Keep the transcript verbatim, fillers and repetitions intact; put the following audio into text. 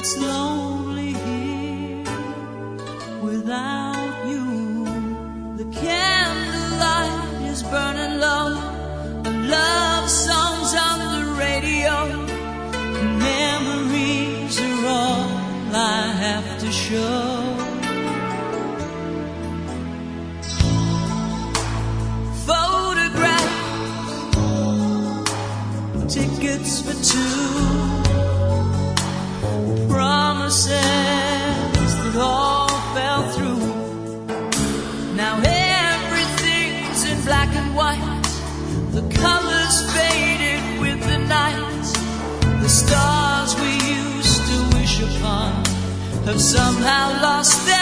It's lonely here without you. The candlelight is burning low, and love songs on the radio. Memories are all I have to show. Tickets for two, promises that all fell through. Now everything's in black and white, the colors faded with the night. The stars we used to wish upon have somehow lost their